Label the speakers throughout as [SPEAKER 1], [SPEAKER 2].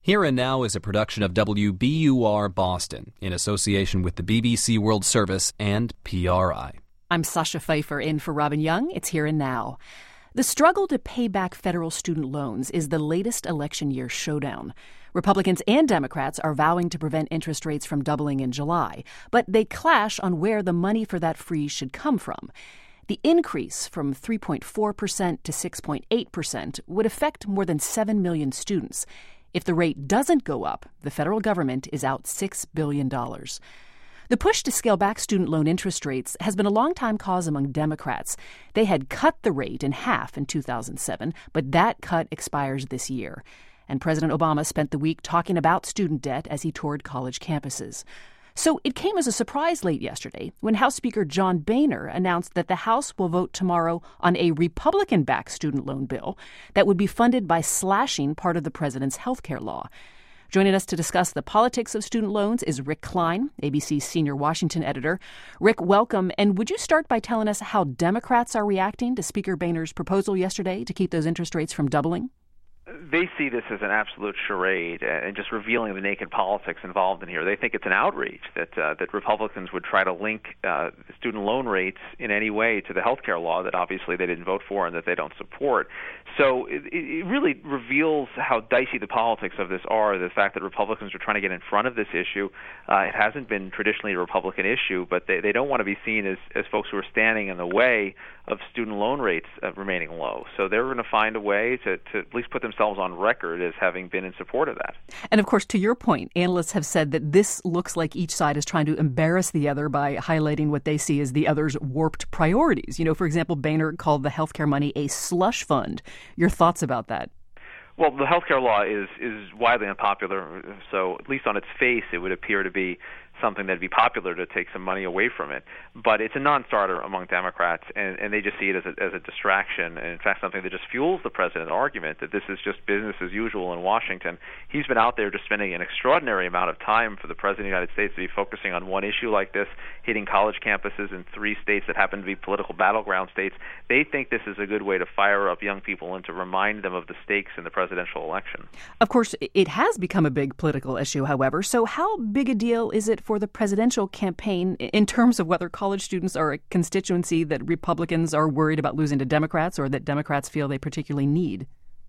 [SPEAKER 1] Here and Now is a production of WBUR Boston in association with the BBC World Service and PRI.
[SPEAKER 2] I'm Sasha Pfeiffer in for Robin Young. It's Here and Now. The struggle to pay back federal student loans is the latest election year showdown. Republicans and Democrats are vowing to prevent interest rates from doubling in July, but they clash on where the money for that freeze should come from. The increase from 3.4% to 6.8% would affect more than 7 million students. If the rate doesn't go up, the federal government is out $6 billion. The push to scale back student loan interest rates has been a long-time cause among Democrats. They had cut the rate in half in 2007, but that cut expires this year. And President Obama spent the week talking about student debt as he toured college campuses. So it came as a surprise late yesterday when House Speaker John Boehner announced that the House will vote tomorrow on a Republican-backed student loan bill that would be funded by slashing part of the president's health care law. Joining us to discuss the politics of student loans is Rick Klein, ABC's senior Washington editor. Rick, welcome. And would you start by telling us how Democrats are reacting to Speaker Boehner's proposal yesterday to keep those interest rates from doubling?
[SPEAKER 3] They see this as an absolute charade and just revealing the naked politics involved in here. They think it's an outrage that Republicans would try to link student loan rates in any way to the health care law that obviously they didn't vote for and that they don't support. So it really reveals how dicey the politics of this are, the fact that Republicans are trying to get in front of this issue. It hasn't been traditionally a Republican issue, but they don't want to be seen as folks who are standing in the way of student loan rates remaining low. So they're going to find a way to at least put themselves on record as having been in support of that.
[SPEAKER 2] And of course, to your point, analysts have said that this looks like each side is trying to embarrass the other by highlighting what they see as the other's warped priorities. You know, for example, Boehner called the health care money a slush fund. Your thoughts about that?
[SPEAKER 3] Well, the health care law is widely unpopular, so at least on its face it would appear to be something that'd be popular to take some money away from it. But it's a non-starter among Democrats, and they just see it as a distraction, and in fact something that just fuels the president's argument that this is just business as usual in Washington. He's been out there just spending an extraordinary amount of time for the president of the United States to be focusing on one issue like this, hitting college campuses in 3 states that happen to be political battleground states. They think this is a good way to fire up young people and to remind them of the stakes in the presidential election.
[SPEAKER 2] Of course, it has become a big political issue, however. So how big a deal is it for the presidential campaign in terms of whether college students are a constituency that Republicans are worried about losing to Democrats or that Democrats feel they particularly need?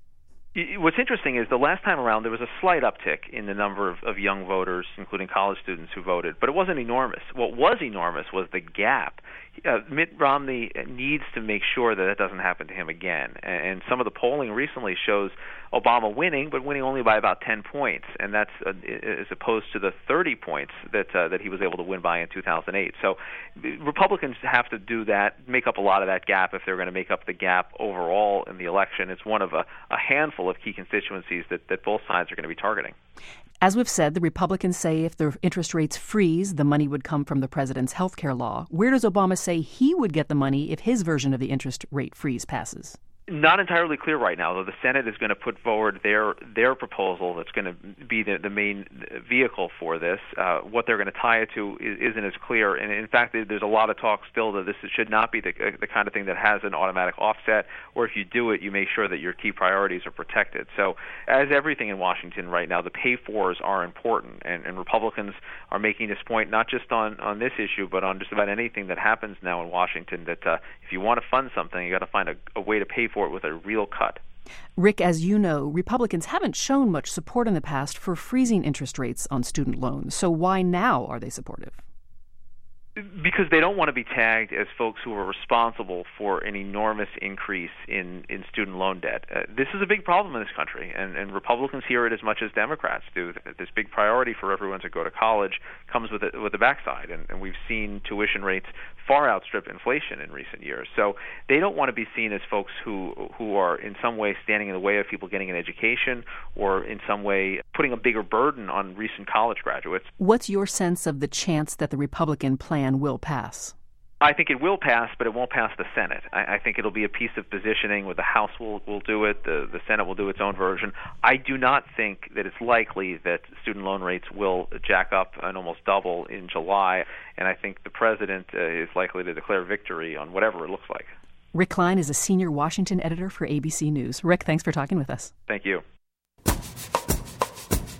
[SPEAKER 3] What's interesting is the last time around there was a slight uptick in the number of young voters, including college students who voted, but it wasn't enormous. What was enormous was the gap. Mitt Romney needs to make sure that doesn't happen to him again. And some of the polling recently shows Obama winning, but winning only by about 10 points, and that's as opposed to the 30 points that he was able to win by in 2008. So Republicans have to do that, make up a lot of that gap if they're going to make up the gap overall in the election. It's one of a handful of key constituencies that both sides are going to be targeting.
[SPEAKER 2] As we've said, the Republicans say if the interest rates freeze, the money would come from the president's health care law. Where does Obama say he would get the money if his version of the interest rate freeze passes?
[SPEAKER 3] Not entirely clear right now, though. The Senate is going to put forward their proposal that's going to be the main vehicle for this. What they're going to tie it to isn't as clear. And in fact, there's a lot of talk still that this should not be the kind of thing that has an automatic offset, or if you do it, you make sure that your key priorities are protected. So as everything in Washington right now, the pay-fors are important. And Republicans are making this point not just on this issue, but on just about anything that happens now in Washington, that if you want to fund something, you got to find a way to pay for it with a real cut.
[SPEAKER 2] Rick, as you know, Republicans haven't shown much support in the past for freezing interest rates on student loans. So why now are they supportive?
[SPEAKER 3] Because they don't want to be tagged as folks who are responsible for an enormous increase in student loan debt. This is a big problem in this country, and Republicans hear it as much as Democrats do. This big priority for everyone to go to college comes with the backside, and we've seen tuition rates far outstrip inflation in recent years. So they don't want to be seen as folks who are in some way standing in the way of people getting an education or in some way putting a bigger burden on recent college graduates.
[SPEAKER 2] What's your sense of the chance that the Republican plan will pass?
[SPEAKER 3] I think it will pass, but it won't pass the Senate. I think it'll be a piece of positioning where the House will do it, the Senate will do its own version. I do not think that it's likely that student loan rates will jack up and almost double in July, and I think the president is likely to declare victory on whatever it looks like.
[SPEAKER 2] Rick Klein is a senior Washington editor for ABC News. Rick, thanks for talking with us.
[SPEAKER 3] Thank you.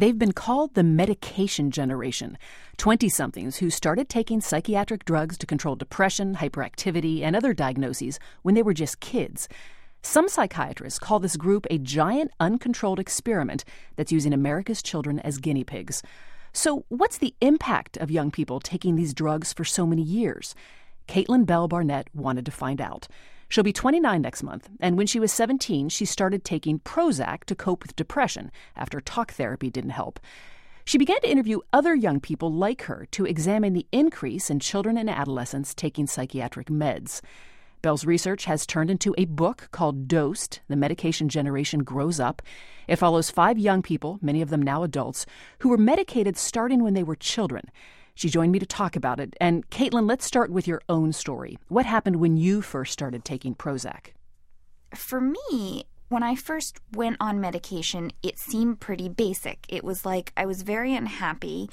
[SPEAKER 2] They've been called the medication generation, 20-somethings who started taking psychiatric drugs to control depression, hyperactivity, and other diagnoses when they were just kids. Some psychiatrists call this group a giant, uncontrolled experiment that's using America's children as guinea pigs. So what's the impact of young people taking these drugs for so many years? Caitlin Bell Barnett wanted to find out. She'll be 29 next month, and when she was 17, she started taking Prozac to cope with depression after talk therapy didn't help. She began to interview other young people like her to examine the increase in children and adolescents taking psychiatric meds. Bell's research has turned into a book called Dosed, The Medication Generation Grows Up. It follows 5 young people, many of them now adults, who were medicated starting when they were children. She joined me to talk about it. And Caitlin, let's start with your own story. What happened when you first started taking Prozac?
[SPEAKER 4] For me, when I first went on medication, it seemed pretty basic. It was like I was very unhappy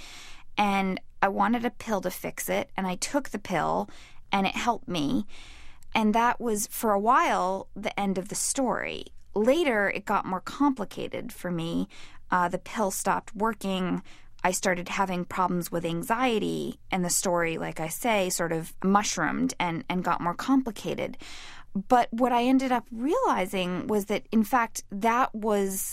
[SPEAKER 4] and I wanted a pill to fix it, and I took the pill and it helped me. And that was, for a while, the end of the story. Later, it got more complicated for me. The pill stopped working. I started having problems with anxiety, and the story, like I say, sort of mushroomed and got more complicated. But what I ended up realizing was that, in fact, that was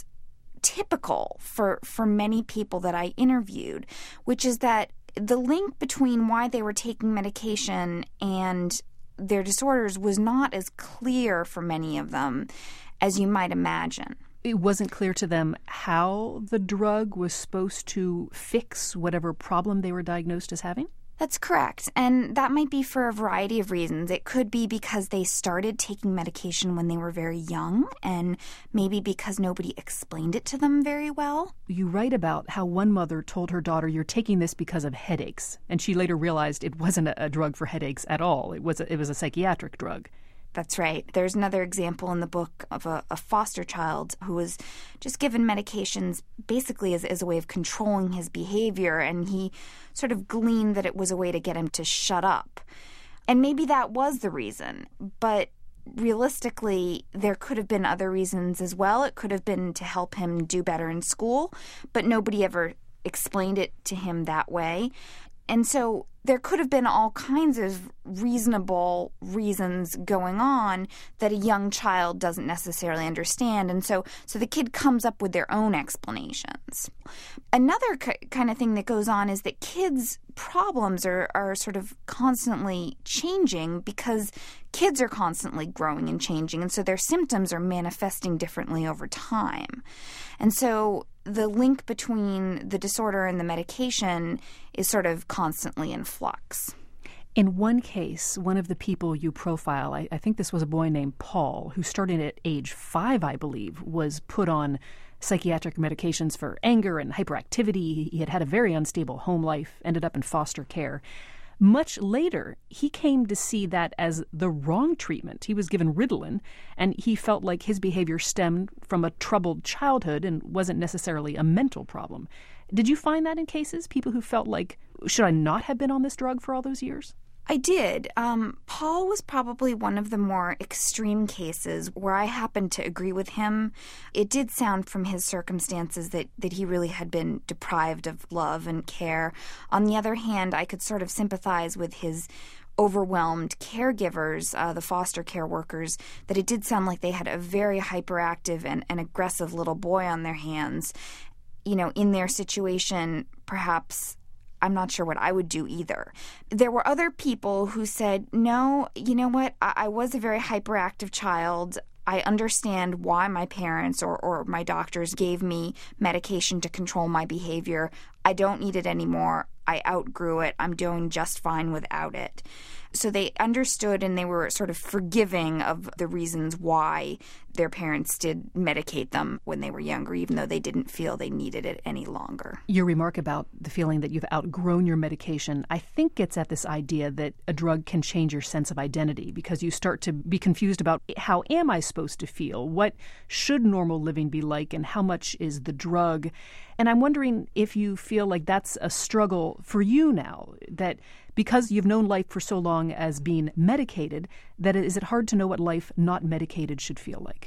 [SPEAKER 4] typical for many people that I interviewed, which is that the link between why they were taking medication and their disorders was not as clear for many of them as you might imagine.
[SPEAKER 2] It wasn't clear to them how the drug was supposed to fix whatever problem they were diagnosed as having?
[SPEAKER 4] That's correct. And that might be for a variety of reasons. It could be because they started taking medication when they were very young, and maybe because nobody explained it to them very well.
[SPEAKER 2] You write about how one mother told her daughter, "You're taking this because of headaches." And she later realized it wasn't a drug for headaches at all. It was a psychiatric drug.
[SPEAKER 4] That's right. There's another example in the book of a foster child who was just given medications basically as a way of controlling his behavior, and he sort of gleaned that it was a way to get him to shut up. And maybe that was the reason, but realistically, there could have been other reasons as well. It could have been to help him do better in school, but nobody ever explained it to him that way. And so there could have been all kinds of reasonable reasons going on that a young child doesn't necessarily understand. And so the kid comes up with their own explanations. Another kind of thing that goes on is that kids' problems are sort of constantly changing because kids are constantly growing and changing. And so their symptoms are manifesting differently over time. And so the link between the disorder and the medication is sort of constantly in flux.
[SPEAKER 2] In one case, one of the people you profile, I think this was a boy named Paul, who started at age 5, I believe, was put on psychiatric medications for anger and hyperactivity. He had had a very unstable home life, ended up in foster care. Much later, he came to see that as the wrong treatment. He was given Ritalin, and he felt like his behavior stemmed from a troubled childhood and wasn't necessarily a mental problem. Did you find that in cases? People who felt like, should I not have been on this drug for all those years?
[SPEAKER 4] I did. Paul was probably one of the more extreme cases where I happened to agree with him. It did sound from his circumstances that he really had been deprived of love and care. On the other hand, I could sort of sympathize with his overwhelmed caregivers, the foster care workers, that it did sound like they had a very hyperactive and aggressive little boy on their hands. You know, in their situation, perhaps I'm not sure what I would do either. There were other people who said, no, you know what, I was a very hyperactive child. I understand why my parents or my doctors gave me medication to control my behavior. I don't need it anymore. I outgrew it. I'm doing just fine without it. So they understood, and they were sort of forgiving of the reasons why their parents did medicate them when they were younger, even though they didn't feel they needed it any longer.
[SPEAKER 2] Your remark about the feeling that you've outgrown your medication, I think gets at this idea that a drug can change your sense of identity, because you start to be confused about, how am I supposed to feel? What should normal living be like, and how much is the drug? And I'm wondering if you feel like that's a struggle for you now, that because you've known life for so long as being medicated, that is it hard to know what life not medicated should feel like?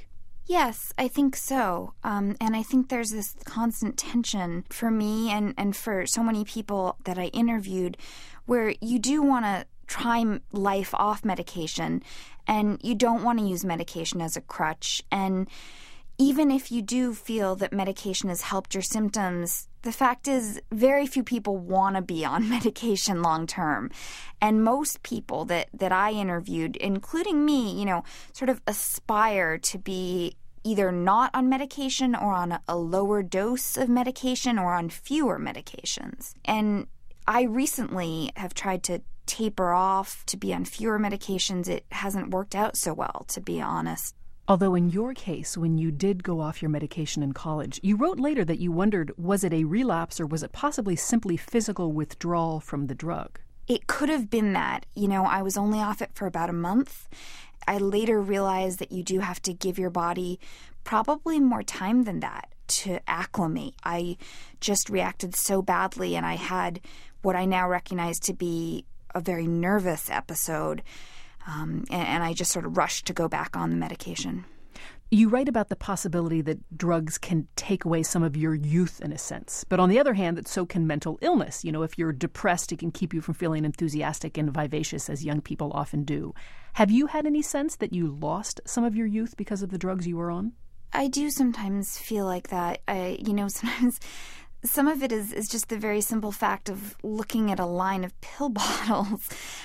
[SPEAKER 4] Yes, I think so. And I think there's this constant tension for me and for so many people that I interviewed where you do want to try life off medication and you don't want to use medication as a crutch. And even if you do feel that medication has helped your symptoms, the fact is very few people want to be on medication long term. And most people that I interviewed, including me, sort of aspire to be either not on medication or on a lower dose of medication or on fewer medications. And I recently have tried to taper off to be on fewer medications. It hasn't worked out so well, to be honest.
[SPEAKER 2] Although in your case, when you did go off your medication in college, you wrote later that you wondered, was it a relapse or was it possibly simply physical withdrawal from the drug?
[SPEAKER 4] It could have been that. I was only off it for about a month. I later realized that you do have to give your body probably more time than that to acclimate. I just reacted so badly, and I had what I now recognize to be a very nervous episode. And I just sort of rushed to go back on the medication.
[SPEAKER 2] You write about the possibility that drugs can take away some of your youth in a sense. But on the other hand, that so can mental illness. If you're depressed, it can keep you from feeling enthusiastic and vivacious as young people often do. Have you had any sense that you lost some of your youth because of the drugs you were on?
[SPEAKER 4] I do sometimes feel like that. Sometimes some of it is just the very simple fact of looking at a line of pill bottles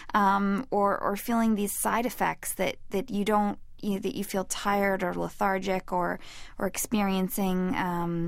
[SPEAKER 4] or feeling these side effects that you don't, that you feel tired or lethargic or experiencing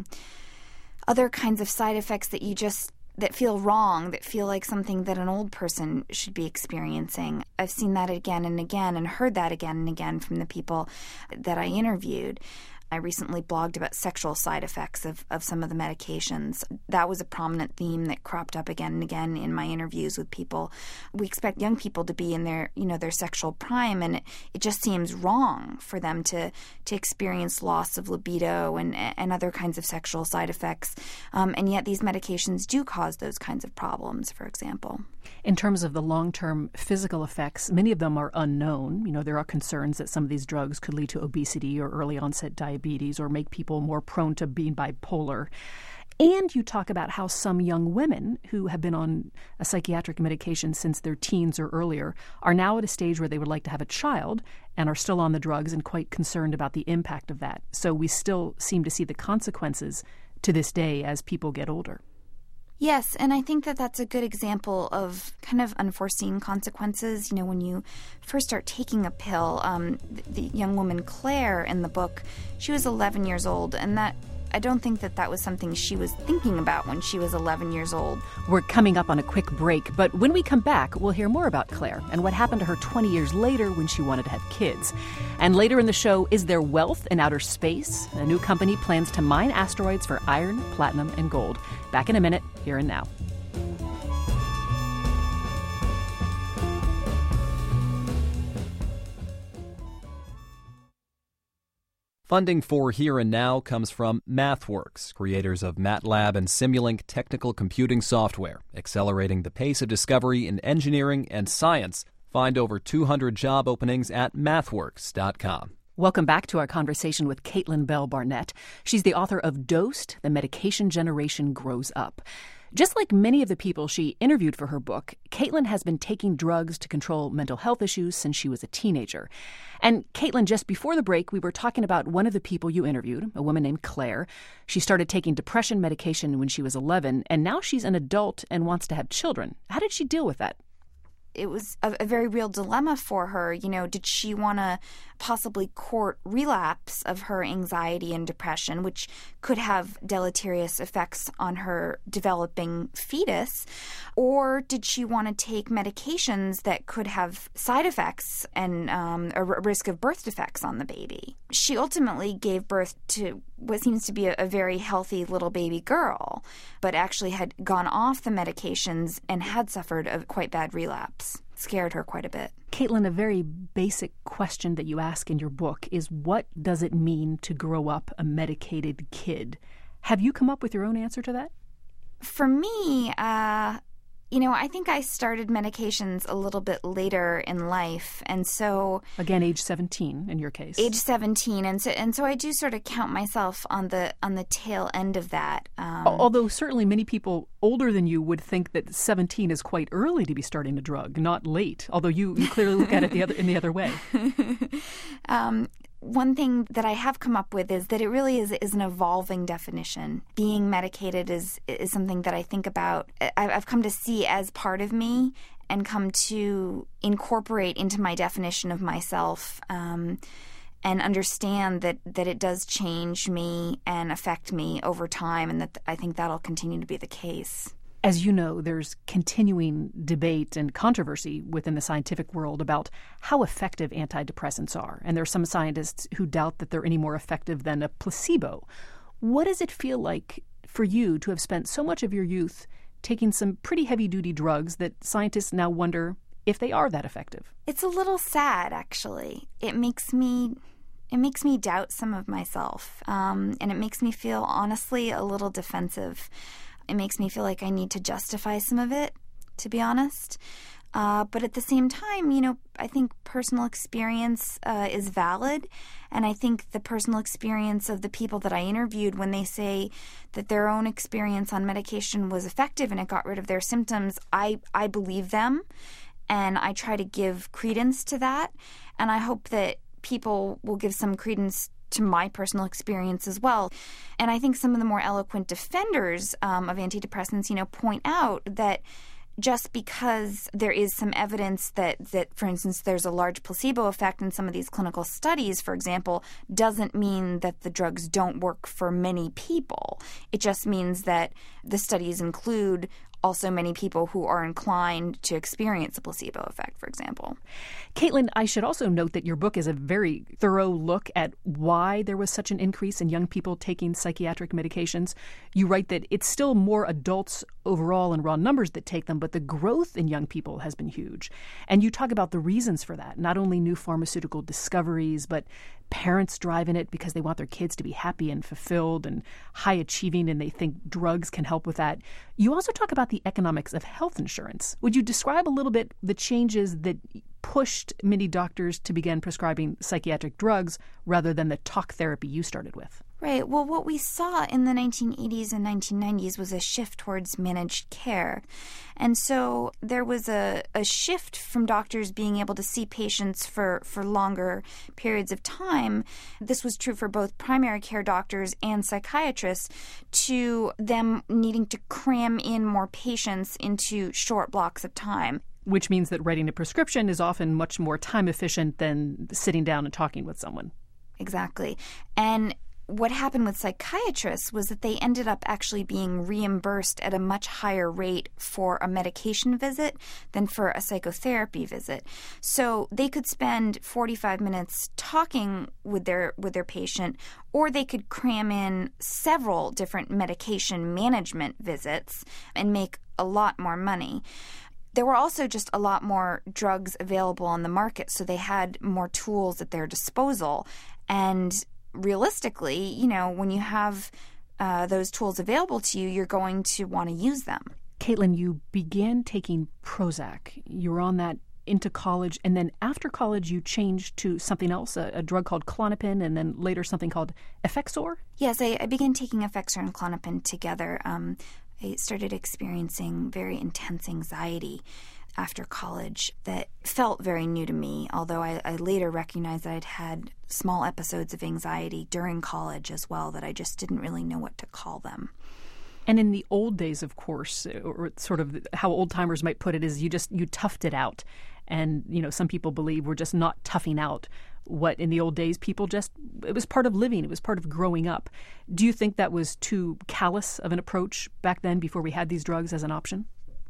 [SPEAKER 4] other kinds of side effects that feel wrong, that feel like something that an old person should be experiencing. I've seen that again and again and heard that again and again from the people that I interviewed. I recently blogged about sexual side effects of some of the medications. That was a prominent theme that cropped up again and again in my interviews with people. We expect young people to be in their sexual prime, and it just seems wrong for them to experience loss of libido and other kinds of sexual side effects. And yet these medications do cause those kinds of problems, for example.
[SPEAKER 2] In terms of the long-term physical effects, many of them are unknown. There are concerns that some of these drugs could lead to obesity or early-onset diabetes or make people more prone to being bipolar. And you talk about how some young women who have been on a psychiatric medication since their teens or earlier are now at a stage where they would like to have a child and are still on the drugs and quite concerned about the impact of that. So we still seem to see the consequences to this day as people get older.
[SPEAKER 4] Yes, and I think that that's a good example of kind of unforeseen consequences. When you first start taking a pill, the young woman Claire in the book, she was 11 years old, and that I don't think that was something she was thinking about when she was 11 years old.
[SPEAKER 2] We're coming up on a quick break, but when we come back, we'll hear more about Claire and what happened to her 20 years later when she wanted to have kids. And later in the show, is there wealth in outer space? A new company plans to mine asteroids for iron, platinum, and gold. Back in a minute, Here and Now.
[SPEAKER 1] Funding for Here and Now comes from MathWorks, creators of MATLAB and Simulink technical computing software, accelerating the pace of discovery in engineering and science. Find over 200 job openings at mathworks.com.
[SPEAKER 2] Welcome back to our conversation with Caitlin Bell Barnett. She's the author of Dosed, The Medication Generation Grows Up. Just like many of the people she interviewed for her book, Caitlin has been taking drugs to control mental health issues since she was a teenager. And Caitlin, just before the break, we were talking about one of the people you interviewed, a woman named Claire. She started taking depression medication when she was 11, and now she's an adult and wants to have children. How did she deal with that?
[SPEAKER 4] It was a very real dilemma for her. Did she want to possibly court relapse of her anxiety and depression, which could have deleterious effects on her developing fetus? Or did she want to take medications that could have side effects and a risk of birth defects on the baby? She ultimately gave birth to what seems to be a very healthy little baby girl, but actually had gone off the medications and had suffered a quite bad relapse. Scared her quite a bit.
[SPEAKER 2] Caitlin, a very basic question that you ask in your book is, what does it mean to grow up a medicated kid? Have you come up with your own answer to that?
[SPEAKER 4] For me, I think I started medications a little bit later in life, and so
[SPEAKER 2] again, age 17 in your case.
[SPEAKER 4] Age 17, and so I do sort of count myself on the tail end of that.
[SPEAKER 2] Although certainly many people older than you would think that 17 is quite early to be starting a drug, not late. Although you clearly look at it in the other way.
[SPEAKER 4] One thing that I have come up with is that it really is an evolving definition. Being medicated is something that I think about, I've come to see as part of me and come to incorporate into my definition of myself, and understand that it does change me and affect me over time, and that I think that'll continue to be the case.
[SPEAKER 2] As you know, there's continuing debate and controversy within the scientific world about how effective antidepressants are. And there are some scientists who doubt that they're any more effective than a placebo. What does it feel like for you to have spent so much of your youth taking some pretty heavy-duty drugs that scientists now wonder if they are that effective?
[SPEAKER 4] It's a little sad, actually. It makes me doubt some of myself, and it makes me feel, honestly, a little defensive. It makes me feel like I need to justify some of it, to be honest. But at the same time, I think personal experience is valid. And I think the personal experience of the people that I interviewed, when they say that their own experience on medication was effective and it got rid of their symptoms, I believe them. And I try to give credence to that. And I hope that people will give some credence to my personal experience as well. And I think some of the more eloquent defenders of antidepressants, point out that just because there is some evidence that, for instance, there's a large placebo effect in some of these clinical studies, for example, doesn't mean that the drugs don't work for many people. It just means that the studies include also many people who are inclined to experience a placebo effect, for example.
[SPEAKER 2] Caitlin, I should also note that your book is a very thorough look at why there was such an increase in young people taking psychiatric medications. You write that it's still more adults overall in raw numbers that take them, but the growth in young people has been huge. And you talk about the reasons for that, not only new pharmaceutical discoveries, but parents driving it because they want their kids to be happy and fulfilled and high achieving, and they think drugs can help with that. You also talk about the economics of health insurance. Would you describe a little bit the changes that pushed many doctors to begin prescribing psychiatric drugs rather than the talk therapy you started with?
[SPEAKER 4] Right. Well, what we saw in the 1980s and 1990s was a shift towards managed care. And so there was a shift from doctors being able to see patients for longer periods of time. This was true for both primary care doctors and psychiatrists, to them needing to cram in more patients into short blocks of time.
[SPEAKER 2] Which means that writing a prescription is often much more time efficient than sitting down and talking with someone.
[SPEAKER 4] Exactly. And what happened with psychiatrists was that they ended up actually being reimbursed at a much higher rate for a medication visit than for a psychotherapy visit. So they could spend 45 minutes talking with their patient, or they could cram in several different medication management visits and make a lot more money. There were also just a lot more drugs available on the market, so they had more tools at their disposal. And realistically, when you have those tools available to you, you're going to want to use them.
[SPEAKER 2] Caitlin, you began taking Prozac. You were on that into college, and then after college you changed to something else, a drug called Klonopin, and then later something called Effexor?
[SPEAKER 4] Yes, I began taking Effexor and Klonopin together. I started experiencing very intense anxiety after college that felt very new to me, although I later recognized that I'd had small episodes of anxiety during college as well that I just didn't really know what to call them.
[SPEAKER 2] And in the old days, of course, or sort of how old-timers might put it, is you toughed it out. And, some people believe we're just not toughing out what in the old days it was part of living, it was part of growing up. Do you think that was too callous of an approach back then before we had these drugs as an option?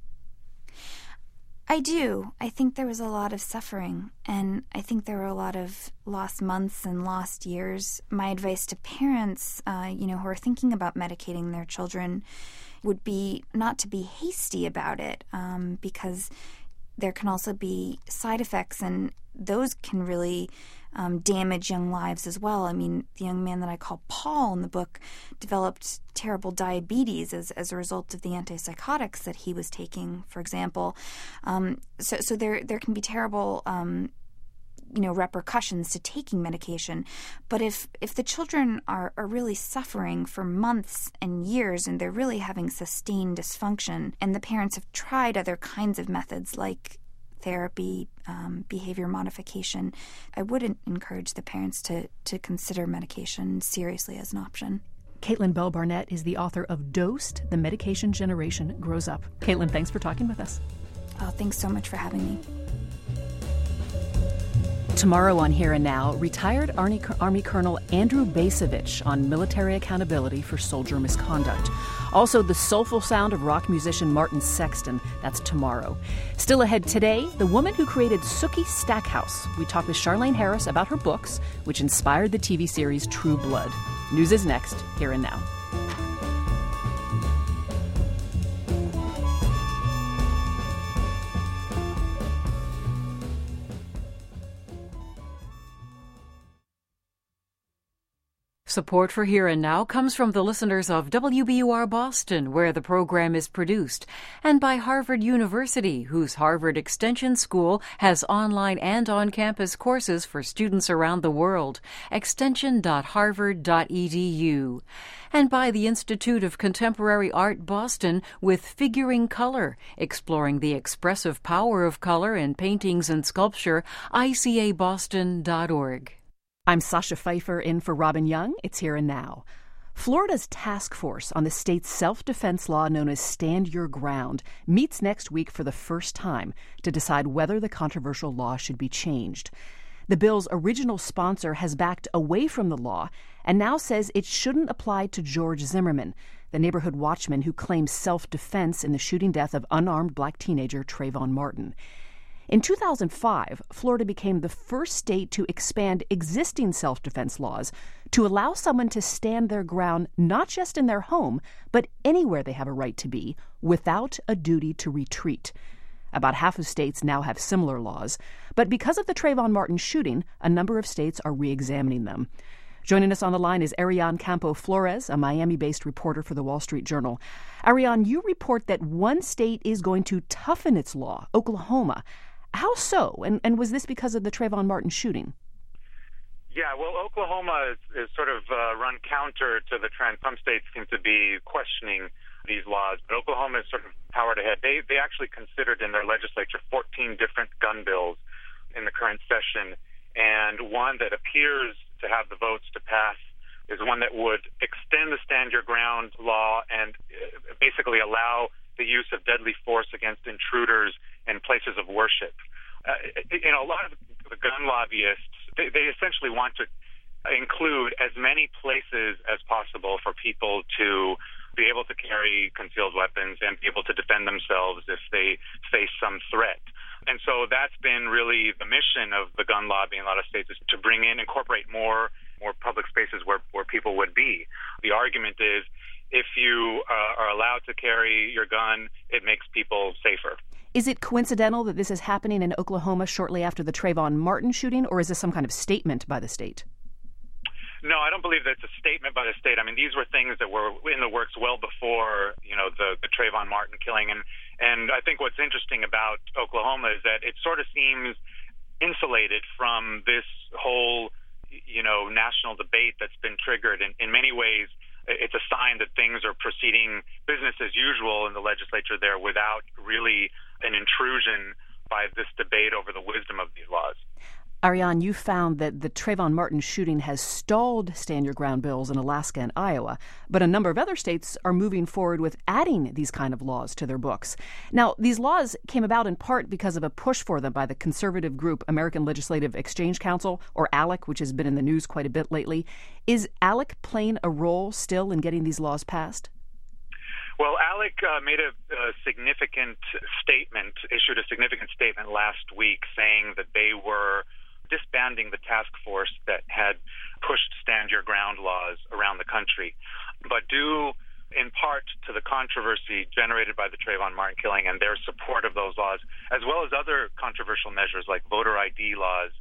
[SPEAKER 4] I do. I think there was a lot of suffering, and I think there were a lot of lost months and lost years. My advice to parents, who are thinking about medicating their children would be not to be hasty about it, because there can also be side effects, and those can really damage young lives as well. I mean, the young man that I call Paul in the book developed terrible diabetes as a result of the antipsychotics that he was taking, for example. So there can be terrible repercussions to taking medication. But if the children are really suffering for months and years and they're really having sustained dysfunction, and the parents have tried other kinds of methods like therapy, behavior modification, I wouldn't encourage the parents to consider medication seriously as an option.
[SPEAKER 2] Caitlin Bell Barnett is the author of Dosed, The Medication Generation Grows Up. Caitlin, thanks for talking with us.
[SPEAKER 4] Oh, thanks so much for having me.
[SPEAKER 2] Tomorrow on Here and Now, retired Army Colonel Andrew Bacevich on military accountability for soldier misconduct. Also, the soulful sound of rock musician Martin Sexton. That's tomorrow. Still ahead today, the woman who created Sookie Stackhouse. We talk with Charlaine Harris about her books, which inspired the TV series True Blood. News is next, Here and Now. Support for Here and Now comes from the listeners of WBUR Boston, where the program is produced, and by Harvard University, whose Harvard Extension School has online and on-campus courses for students around the world. extension.harvard.edu. And by the Institute of Contemporary Art Boston with Figuring Color, exploring the expressive power of color in paintings and sculpture, icaboston.org. I'm Sasha Pfeiffer in for Robin Young. It's Here and Now. Florida's task force on the state's self-defense law known as Stand Your Ground meets next week for the first time to decide whether the controversial law should be changed. The bill's original sponsor has backed away from the law and now says it shouldn't apply to George Zimmerman, the neighborhood watchman who claims self-defense in the shooting death of unarmed black teenager Trayvon Martin. In 2005, Florida became the first state to expand existing self-defense laws to allow someone to stand their ground not just in their home, but anywhere they have a right to be, without a duty to retreat. About half of states now have similar laws, but because of the Trayvon Martin shooting, a number of states are re-examining them. Joining us on the line is Ariane Campo Flores, a Miami-based reporter for the Wall Street Journal. Ariane, you report that one state is going to toughen its law, Oklahoma. How so? And was this because of the Trayvon Martin shooting?
[SPEAKER 5] Yeah, well, Oklahoma is sort of run counter to the trend. Some states seem to be questioning these laws, but Oklahoma is sort of powered ahead. They actually considered in their legislature 14 different gun bills in the current session, and one that appears to have the votes to pass is one that would extend the Stand Your Ground law and basically allow the use of deadly force against intruders in places of worship. A lot of the gun lobbyists, they essentially want to include as many places as possible for people to be able to carry concealed weapons and be able to defend themselves if they face some threat. And so that's been really the mission of the gun lobby in a lot of states, is to incorporate more public spaces where people would be. The argument is, if you are allowed to carry your gun, it makes people safer.
[SPEAKER 2] Is it coincidental that this is happening in Oklahoma shortly after the Trayvon Martin shooting, or is this some kind of statement by the state?
[SPEAKER 5] No, I don't believe that it's a statement by the state. I mean, these were things that were in the works well before, the Trayvon Martin killing. And I think what's interesting about Oklahoma is that it sort of seems insulated from this whole, national debate that's been triggered. In many ways, it's a sign that things are proceeding business as usual in the legislature there without really an intrusion by this debate over the wisdom of these laws.
[SPEAKER 2] Ariane, you found that the Trayvon Martin shooting has stalled Stand Your Ground bills in Alaska and Iowa, but a number of other states are moving forward with adding these kind of laws to their books. Now, these laws came about in part because of a push for them by the conservative group American Legislative Exchange Council, or ALEC, which has been in the news quite a bit lately. Is ALEC playing a role still in getting these laws passed?
[SPEAKER 5] Well, ALEC made a significant statement, issued a significant statement last week saying that they were disbanding the task force that had pushed Stand Your Ground laws around the country, but due in part to the controversy generated by the Trayvon Martin killing and their support of those laws, as well as other controversial measures like voter ID laws,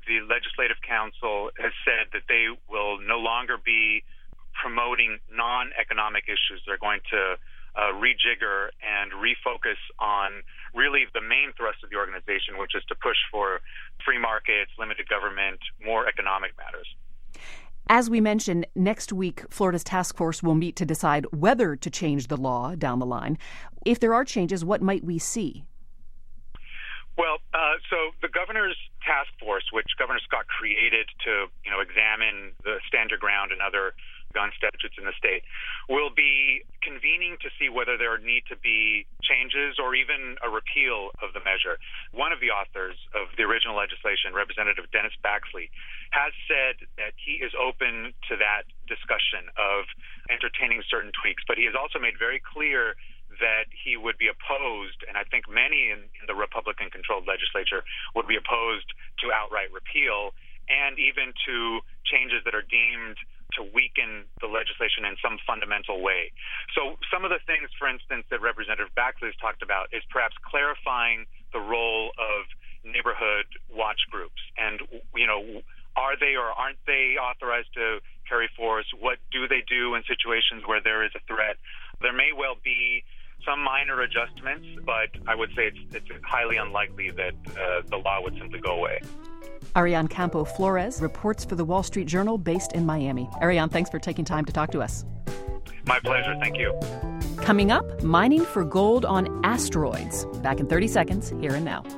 [SPEAKER 5] the Legislative Council has said that they will no longer be promoting non-economic issues. They're going to rejigger and refocus on really the main thrust of the organization, which is to push for free markets, limited government, more economic matters.
[SPEAKER 2] As we mentioned, next week, Florida's task force will meet to decide whether to change the law down the line. If there are changes, what might we see?
[SPEAKER 5] Well, so the governor's task force, which Governor Scott created to, examine the stand your ground and other gun statutes in the state, will be convening to see whether there need to be changes or even a repeal of the measure. One of the authors of the original legislation, Representative Dennis Baxley, has said that he is open to that discussion of entertaining certain tweaks, but he has also made very clear that he would be opposed, and I think many in the Republican-controlled legislature would be opposed to outright repeal and even to changes that are deemed to weaken the legislation in some fundamental way. So some of the things, for instance, that Representative Baxley has talked about is perhaps clarifying the role of neighborhood watch groups. And, are they or aren't they authorized to carry force? What do they do in situations where there is a threat? There may well be some minor adjustments, but I would say it's highly unlikely that the law would simply go away.
[SPEAKER 2] Ariane Campo Flores reports for the Wall Street Journal based in Miami. Ariane, thanks for taking time to talk to us.
[SPEAKER 5] My pleasure. Thank you.
[SPEAKER 2] Coming up, mining for gold on asteroids. Back in 30 seconds, here and now.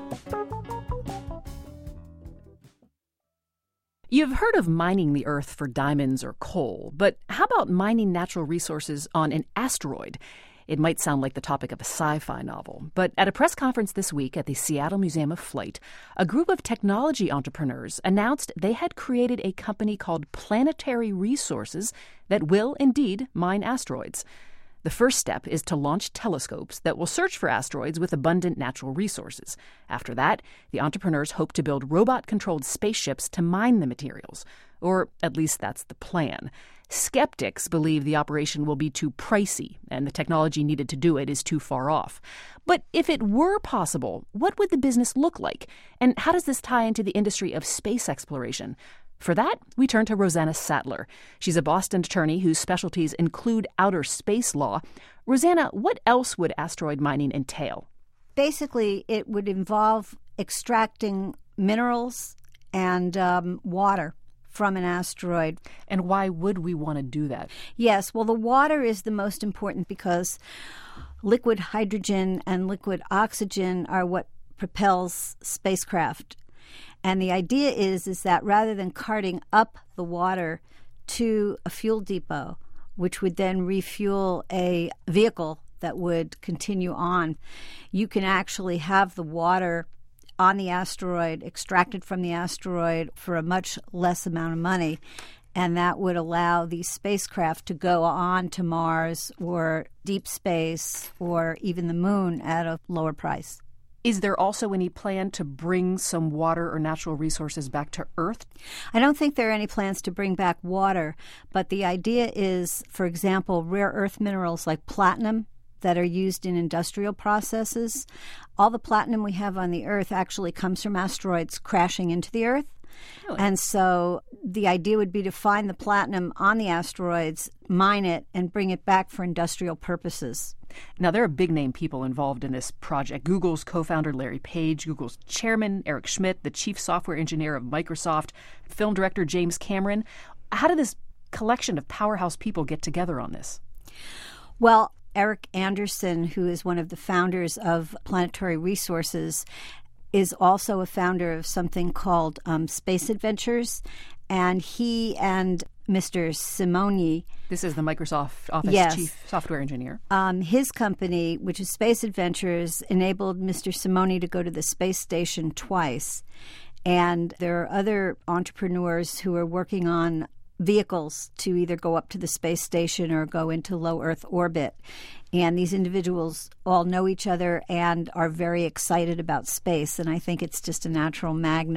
[SPEAKER 2] You've heard of mining the Earth for diamonds or coal, but how about mining natural resources on an asteroid? It might sound like the topic of a sci-fi novel, but at a press conference this week at the Seattle Museum of Flight, a group of technology entrepreneurs announced they had created a company called Planetary Resources that will indeed mine asteroids. The first step is to launch telescopes that will search for asteroids with abundant natural resources. After that, the entrepreneurs hope to build robot-controlled spaceships to mine the materials. Or at least that's the plan. Skeptics believe the operation will be too pricey, and the technology needed to do it is too far off. But if it were possible, what would the business look like? And how does this tie into the industry of space exploration? For that, we turn to Rosanna Sattler. She's a Boston attorney whose specialties include outer space law. Rosanna, what else would asteroid mining entail?
[SPEAKER 6] Basically, it would involve extracting minerals and water from an asteroid.
[SPEAKER 2] And why would we want to do that?
[SPEAKER 6] Yes, well, the water is the most important because liquid hydrogen and liquid oxygen are what propels spacecraft. And the idea is that rather than carting up the water to a fuel depot, which would then refuel a vehicle that would continue on, you can actually have the water on the asteroid, extracted from the asteroid for a much less amount of money. And that would allow these spacecraft to go on to Mars or deep space or even the moon at a lower price.
[SPEAKER 2] Is there also any plan to bring some water or natural resources back to Earth?
[SPEAKER 6] I don't think there are any plans to bring back water, but the idea is, for example, rare earth minerals like platinum that are used in industrial processes. All the platinum we have on the Earth actually comes from asteroids crashing into the Earth. Really? And so the idea would be to find the platinum on the asteroids, mine it, and bring it back for industrial purposes.
[SPEAKER 2] Now, there are big-name people involved in this project. Google's co-founder Larry Page, Google's chairman Eric Schmidt, the chief software engineer of Microsoft, film director James Cameron. How did this collection of powerhouse people get together on this?
[SPEAKER 6] Well, Eric Anderson, who is one of the founders of Planetary Resources, is also a founder of something called Space Adventures, and he and Mr. Simoni.
[SPEAKER 2] This is the Microsoft Office chief software engineer.
[SPEAKER 6] His company, which is Space Adventures, enabled Mr. Simoni to go to the space station twice. And there are other entrepreneurs who are working on vehicles to either go up to the space station or go into low Earth orbit. And these individuals all know each other and are very excited about space. And I think it's just a natural magnet.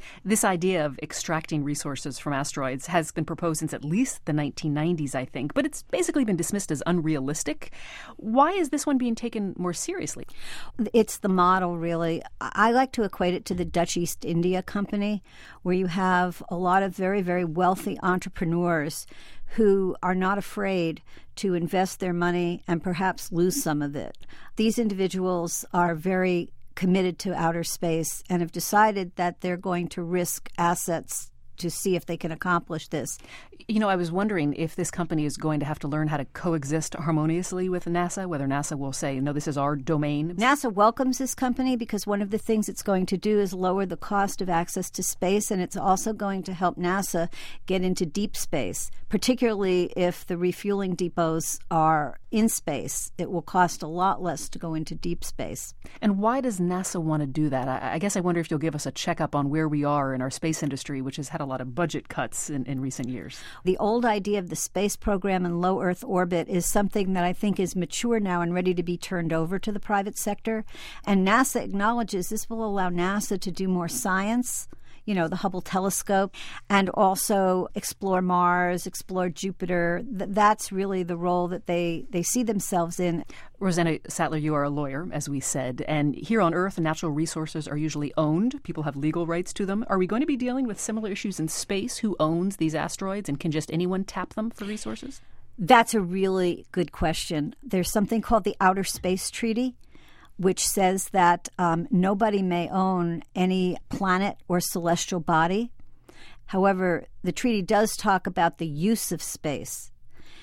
[SPEAKER 2] This idea of extracting resources from asteroids has been proposed since at least the 1990s, I think, but it's basically been dismissed as unrealistic. Why is this one being taken more seriously?
[SPEAKER 6] It's the model, really. I like to equate it to the Dutch East India Company, where you have a lot of very, very wealthy entrepreneurs who are not afraid to invest their money and perhaps lose some of it. These individuals are very committed to outer space and have decided that they're going to risk assets to see if they can accomplish this.
[SPEAKER 2] You know, I was wondering if this company is going to have to learn how to coexist harmoniously with NASA, whether NASA will say, no, this is our domain.
[SPEAKER 6] NASA welcomes this company because one of the things it's going to do is lower the cost of access to space, and it's also going to help NASA get into deep space, particularly if the refueling depots are in space. It will cost a lot less to go into deep space.
[SPEAKER 2] And why does NASA want to do that? I guess I wonder if you'll give us a checkup on where we are in our space industry, which has had a lot of budget cuts in recent years.
[SPEAKER 6] The old idea of the space program in low Earth orbit is something that I think is mature now and ready to be turned over to the private sector. And NASA acknowledges this will allow NASA to do more science, you know, the Hubble telescope, and also explore Mars, explore Jupiter. That's really the role that they see themselves in.
[SPEAKER 2] Rosanna Sattler, you are a lawyer, as we said, and here on Earth, natural resources are usually owned. People have legal rights to them. Are we going to be dealing with similar issues in space? Who owns these asteroids, and can just anyone tap them for resources?
[SPEAKER 6] That's a really good question. There's something called the Outer Space Treaty, which says that nobody may own any planet or celestial body. However, the treaty does talk about the use of space.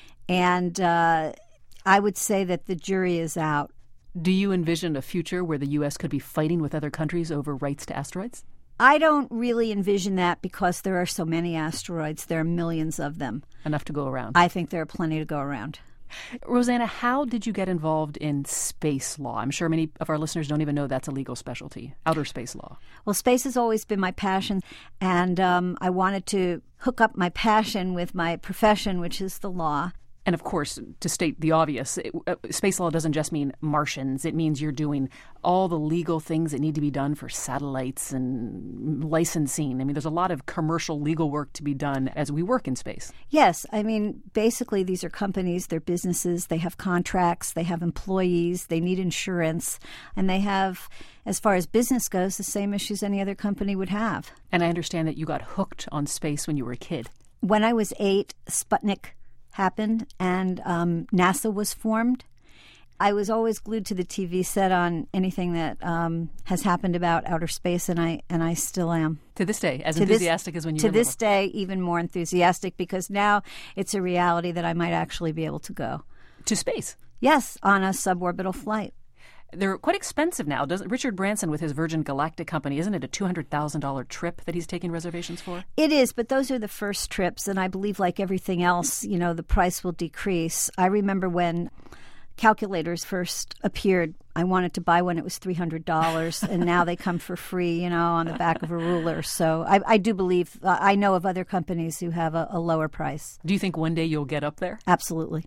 [SPEAKER 6] And I would say that the jury is out.
[SPEAKER 2] Do you envision a future where the U.S. could be fighting with other countries over rights to asteroids?
[SPEAKER 6] I don't really envision that because there are so many asteroids. There are millions of them.
[SPEAKER 2] Enough to go around.
[SPEAKER 6] I think there are plenty to go around.
[SPEAKER 2] Rosanna, how did you get involved in space law? I'm sure many of our listeners don't even know that's a legal specialty, outer space law.
[SPEAKER 6] Well, space has always been my passion, and I wanted to hook up my passion with my profession, which is the law.
[SPEAKER 2] And of course, to state the obvious, space law doesn't just mean Martians. It means you're doing all the legal things that need to be done for satellites and licensing. I mean, there's a lot of commercial legal work to be done as we work in space.
[SPEAKER 6] Yes. I mean, basically, these are companies, they're businesses, they have contracts, they have employees, they need insurance, and they have, as far as business goes, the same issues any other company would have.
[SPEAKER 2] And I understand that you got hooked on space when you were a kid.
[SPEAKER 6] When I was 8, Sputnik happened, and NASA was formed. I was always glued to the TV set on anything that has happened about outer space, and I still am.
[SPEAKER 2] To this day, as enthusiastic as when you were
[SPEAKER 6] little. To this day, even more enthusiastic, because now it's a reality that I might actually be able to go.
[SPEAKER 2] To space?
[SPEAKER 6] Yes, on a suborbital flight.
[SPEAKER 2] They're quite expensive now. Richard Branson with his Virgin Galactic company, isn't it a $200,000 trip that he's taking reservations for?
[SPEAKER 6] It is, but those are the first trips, and I believe like everything else, you know, the price will decrease. I remember when calculators first appeared, I wanted to buy one. It was $300, and now they come for free, you know, on the back of a ruler. So I do believe, I know of other companies who have a lower price.
[SPEAKER 2] Do you think one day you'll get up there?
[SPEAKER 6] Absolutely.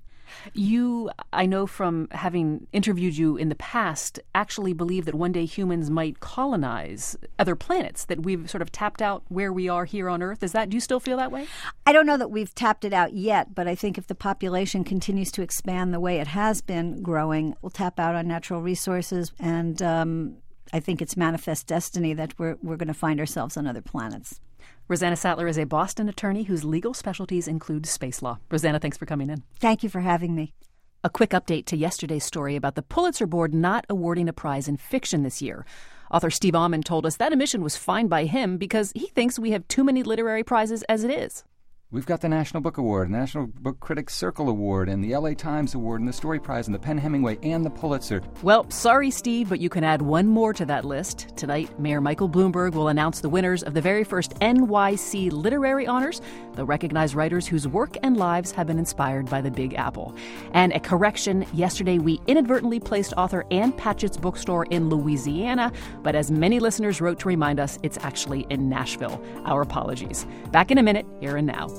[SPEAKER 2] You, I know from having interviewed you in the past, actually believe that one day humans might colonize other planets, that we've sort of tapped out where we are here on Earth. Do you still feel that way?
[SPEAKER 6] I don't know that we've tapped it out yet, but I think if the population continues to expand the way it has been growing, we'll tap out on natural resources, and I think it's manifest destiny that we're going to find ourselves on other planets.
[SPEAKER 2] Rosanna Sattler is a Boston attorney whose legal specialties include space law. Rosanna, thanks for coming in.
[SPEAKER 6] Thank you for having me.
[SPEAKER 2] A quick update to yesterday's story about the Pulitzer Board not awarding a prize in fiction this year. Author Steve Almond told us that omission was fine by him because he thinks we have too many literary prizes as it is.
[SPEAKER 7] We've got the National Book Award, National Book Critics Circle Award, and the LA Times Award, and the Story Prize, and the Penn Hemingway, and the Pulitzer.
[SPEAKER 2] Well, sorry, Steve, but you can add one more to that list. Tonight, Mayor Michael Bloomberg will announce the winners of the very first NYC Literary Honors. They'll recognize writers whose work and lives have been inspired by the Big Apple. And a correction, yesterday we inadvertently placed author Ann Patchett's bookstore in Louisiana, but as many listeners wrote to remind us, it's actually in Nashville. Our apologies. Back in a minute, here and now.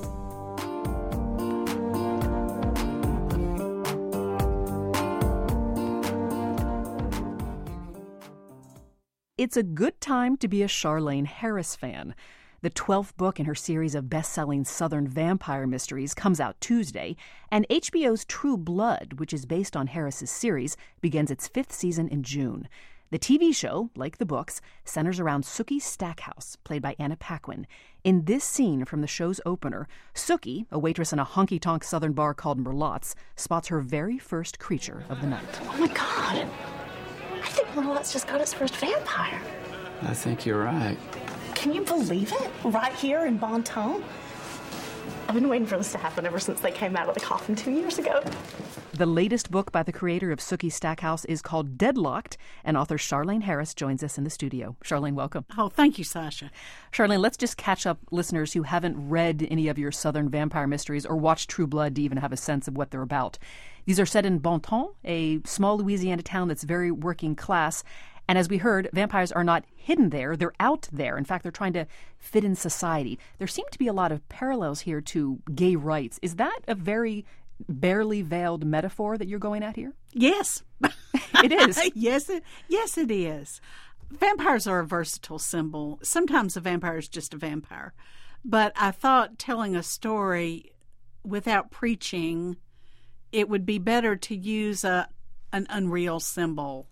[SPEAKER 2] it's a good time to be a Charlaine Harris fan. The 12th book in her series of best-selling Southern vampire mysteries comes out Tuesday, and HBO's True Blood, which is based on Harris's series, begins its 5th season in June. The TV show, like the books, centers around Sookie Stackhouse, played by Anna Paquin. In this scene from the show's opener, Sookie, a waitress in a honky-tonk southern bar called Merlotte's, spots her very first creature of the night.
[SPEAKER 8] Oh, my God. I think Merlotte's just got its first vampire.
[SPEAKER 9] I think you're right.
[SPEAKER 8] Can you believe it? Right here in Bon Ton? I've been waiting for this to happen ever since they came out of the coffin 2 years ago.
[SPEAKER 2] The latest book by the creator of Sookie Stackhouse is called Deadlocked, and author Charlaine Harris joins us in the studio. Charlaine, welcome.
[SPEAKER 10] Oh, thank you, Sasha.
[SPEAKER 2] Charlaine, let's just catch up listeners who haven't read any of your Southern vampire mysteries or watched True Blood to even have a sense of what they're about. These are set in Bon Ton, a small Louisiana town that's very working class. And as we heard, vampires are not hidden there, they're out there. In fact, they're trying to fit in society. There seem to be a lot of parallels here to gay rights. Is that a very barely veiled metaphor that you're going at here?
[SPEAKER 10] Yes.
[SPEAKER 2] It is.
[SPEAKER 10] Yes, it is. Vampires are a versatile symbol. Sometimes a vampire is just a vampire. But I thought telling a story without preaching, it would be better to use an unreal symbol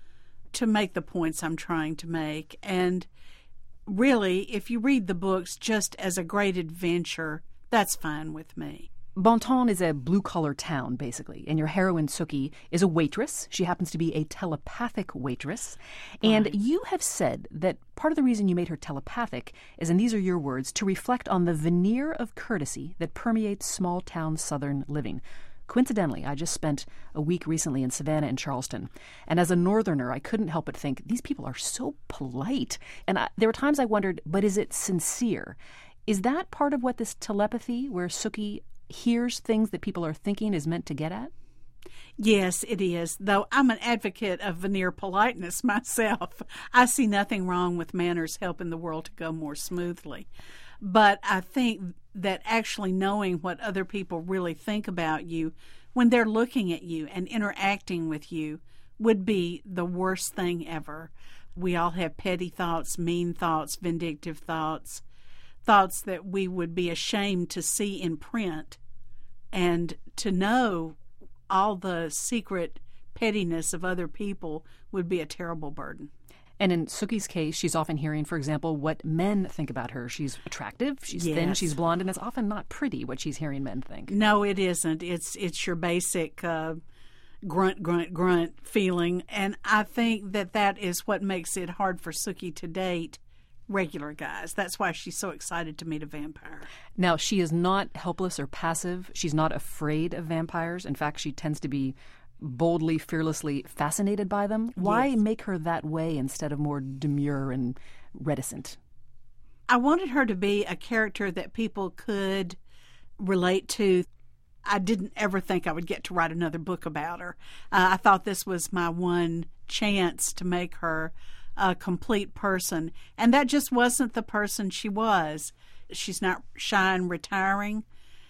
[SPEAKER 10] to make the points I'm trying to make. And really, if you read the books just as a great adventure, that's fine with me.
[SPEAKER 2] Bon Ton is a blue-collar town, basically, and your heroine, Sookie, is a waitress. She happens to be a telepathic waitress. And you have said that part of the reason you made her telepathic is, and these are your words, to reflect on the veneer of courtesy that permeates small-town Southern living. Coincidentally, I just spent a week recently in Savannah and Charleston, and as a Northerner, I couldn't help but think, these people are so polite. And there were times I wondered, but is it sincere? Is that part of what this telepathy, where Sookie hears things that people are thinking, is meant to get at?
[SPEAKER 10] Yes, it is, though I'm an advocate of veneer politeness myself. I see nothing wrong with manners helping the world to go more smoothly. But I think that actually knowing what other people really think about you when they're looking at you and interacting with you would be the worst thing ever. We all have petty thoughts, mean thoughts, vindictive thoughts, thoughts that we would be ashamed to see in print. And to know all the secret pettiness of other people would be a terrible burden.
[SPEAKER 2] And in Sookie's case, she's often hearing, for example, what men think about her. She's attractive, she's thin, she's blonde, and it's often not pretty what she's hearing men think.
[SPEAKER 10] No, it isn't. It's your basic grunt, grunt, grunt feeling. And I think that is what makes it hard for Sookie to date regular guys. That's why she's so excited to meet a vampire.
[SPEAKER 2] Now, she is not helpless or passive. She's not afraid of vampires. In fact, she tends to be boldly, fearlessly fascinated by them. Why make her that way instead of more demure and reticent?
[SPEAKER 10] I wanted her to be a character that people could relate to. I didn't ever think I would get to write another book about her. I thought this was my one chance to make her a complete person, and that just wasn't the person she was. She's not shy and retiring.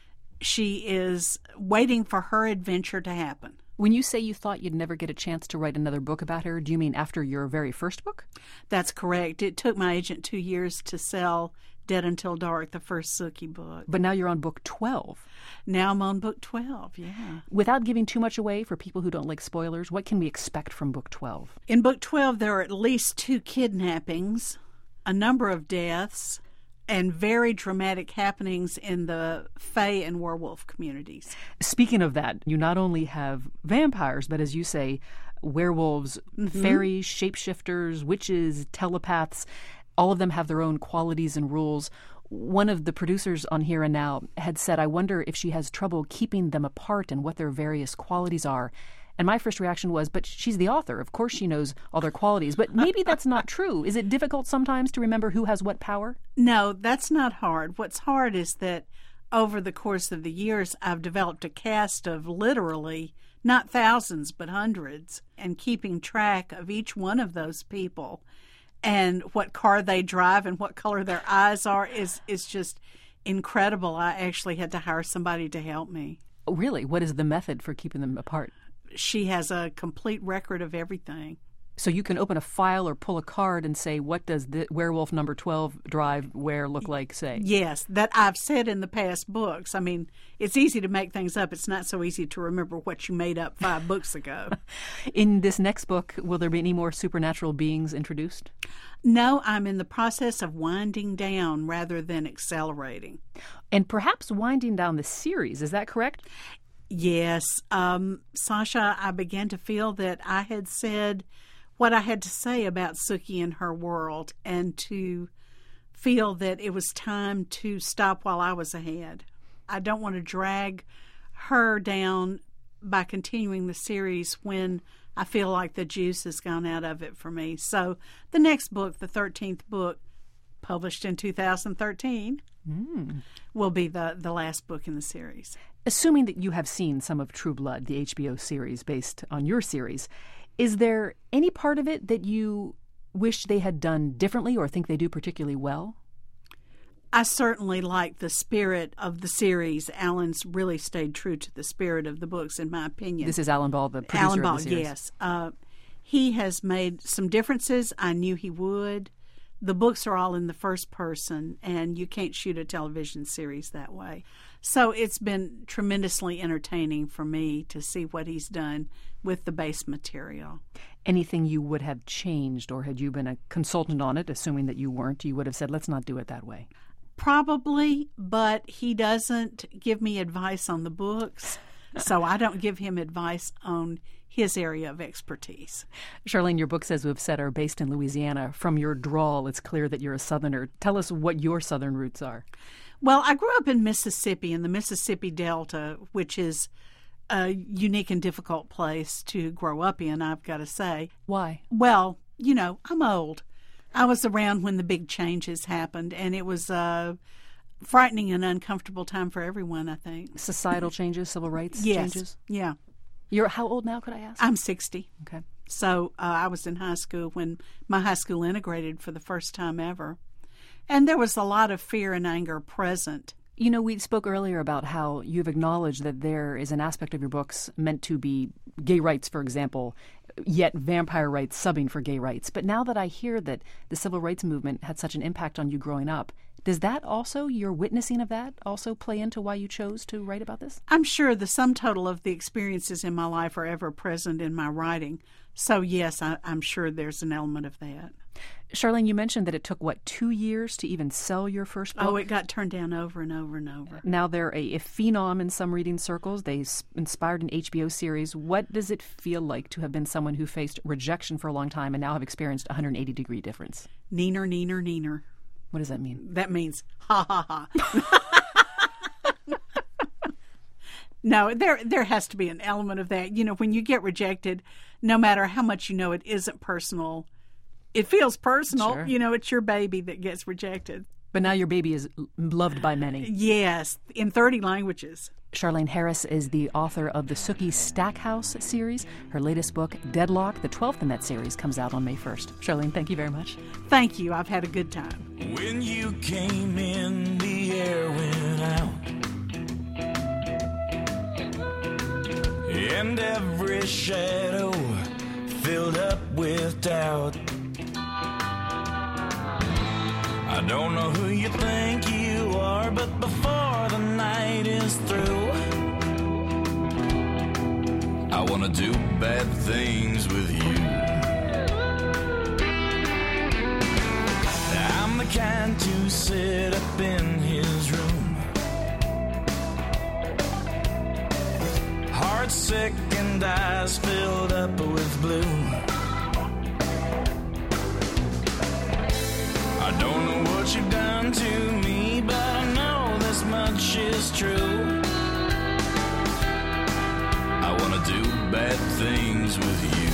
[SPEAKER 10] She is waiting for her adventure to happen.
[SPEAKER 2] When you say you thought you'd never get a chance to write another book about her, do you mean after your very first book?
[SPEAKER 10] That's correct. It took my agent 2 years to sell Dead Until Dark, the first Sookie book.
[SPEAKER 2] But now you're on book 12.
[SPEAKER 10] Now I'm on book 12, yeah.
[SPEAKER 2] Without giving too much away for people who don't like spoilers, what can we expect from book 12?
[SPEAKER 10] In book 12, there are at least 2 kidnappings, a number of deaths, and very dramatic happenings in the fae and werewolf communities.
[SPEAKER 2] Speaking of that, you not only have vampires, but as you say, werewolves, fairies, shapeshifters, witches, telepaths. All of them have their own qualities and rules. One of the producers on Here and Now had said, I wonder if she has trouble keeping them apart and what their various qualities are. And my first reaction was, but she's the author. Of course she knows all their qualities. But maybe that's not true. Is it difficult sometimes to remember who has what power?
[SPEAKER 10] No, that's not hard. What's hard is that over the course of the years, I've developed a cast of literally, not thousands, but hundreds, and keeping track of each one of those people and what car they drive and what color their eyes are is just incredible. I actually had to hire somebody to help me.
[SPEAKER 2] Oh, really? What is the method for keeping them apart?
[SPEAKER 10] She has a complete record of everything.
[SPEAKER 2] So you can open a file or pull a card and say, what does the werewolf number 12 drive where look like, say?
[SPEAKER 10] Yes, that I've said in the past books. I mean, it's easy to make things up. It's not so easy to remember what you made up 5 books ago.
[SPEAKER 2] In this next book, will there be any more supernatural beings introduced?
[SPEAKER 10] No, I'm in the process of winding down rather than accelerating.
[SPEAKER 2] And perhaps winding down the series, is that correct?
[SPEAKER 10] Yes. Sasha, I began to feel that I had said what I had to say about Sookie and her world, and to feel that it was time to stop while I was ahead. I don't want to drag her down by continuing the series when I feel like the juice has gone out of it for me. So the next book, the 13th book, published in 2013, will be the last book in the series.
[SPEAKER 2] Assuming that you have seen some of True Blood, the HBO series based on your series, is there any part of it that you wish they had done differently or think they do particularly well?
[SPEAKER 10] I certainly like the spirit of the series. Alan's really stayed true to the spirit of the books, in my opinion.
[SPEAKER 2] This is Alan Ball, the producer
[SPEAKER 10] Alan Ball,
[SPEAKER 2] of the series.
[SPEAKER 10] Yes. He has made some differences. I knew he would. The books are all in the first person, and you can't shoot a television series that way. So it's been tremendously entertaining for me to see what he's done with the base material.
[SPEAKER 2] Anything you would have changed, or had you been a consultant on it, assuming that you weren't, you would have said, let's not do it that way?
[SPEAKER 10] Probably, but he doesn't give me advice on the books, so I don't give him advice on his area of expertise.
[SPEAKER 2] Charlene, your books, as we've said, are based in Louisiana. From your drawl, it's clear that you're a Southerner. Tell us what your Southern roots are.
[SPEAKER 10] Well, I grew up in Mississippi, in the Mississippi Delta, which is a unique and difficult place to grow up in, I've got to say.
[SPEAKER 2] Why?
[SPEAKER 10] Well, you know, I'm old. I was around when the big changes happened, and it was a frightening and uncomfortable time for everyone, I think.
[SPEAKER 2] Societal changes, civil rights
[SPEAKER 10] yes.
[SPEAKER 2] changes?
[SPEAKER 10] Yeah.
[SPEAKER 2] You're how old now, could I ask?
[SPEAKER 10] I'm 60.
[SPEAKER 2] Okay.
[SPEAKER 10] So I was in high school when my high school integrated for the first time ever. And there was a lot of fear and anger present.
[SPEAKER 2] You know, we spoke earlier about how you've acknowledged that there is an aspect of your books meant to be gay rights, for example, yet vampire rights subbing for gay rights. But now that I hear that the civil rights movement had such an impact on you growing up, does that also, your witnessing of that, also play into why you chose to write about this?
[SPEAKER 10] I'm sure the sum total of the experiences in my life are ever present in my writing. So, yes, I'm sure there's an element of that.
[SPEAKER 2] Charlene, you mentioned that it took, 2 years to even sell your first book?
[SPEAKER 10] Oh, it got turned down over and over and over.
[SPEAKER 2] Now they're a phenom in some reading circles. They inspired an HBO series. What does it feel like to have been someone who faced rejection for a long time and now have experienced a 180-degree difference?
[SPEAKER 10] Neener, neener, neener.
[SPEAKER 2] What does that mean?
[SPEAKER 10] That means ha, ha, ha. No, there has to be an element of that. You know, when you get rejected, no matter how much you know it isn't personal, it feels personal.
[SPEAKER 2] Sure.
[SPEAKER 10] You know, it's your baby that gets rejected.
[SPEAKER 2] But now your baby is loved by many.
[SPEAKER 10] Yes, in 30 languages.
[SPEAKER 2] Charlene Harris is the author of the Sookie Stackhouse series. Her latest book, Deadlock, the 12th in that series, comes out on May 1st. Charlene, thank you very much.
[SPEAKER 10] Thank you. I've had a good time.
[SPEAKER 11] When you came in, the air went out, and every shadow filled up with doubt. I don't know who you think you are, but before the night is through, I wanna do bad things with you. I'm the kind to sit up in his room, heart sick and eyes filled up with blue. I don't know what you've done to me, but I know this much is true. I wanna do bad things with you.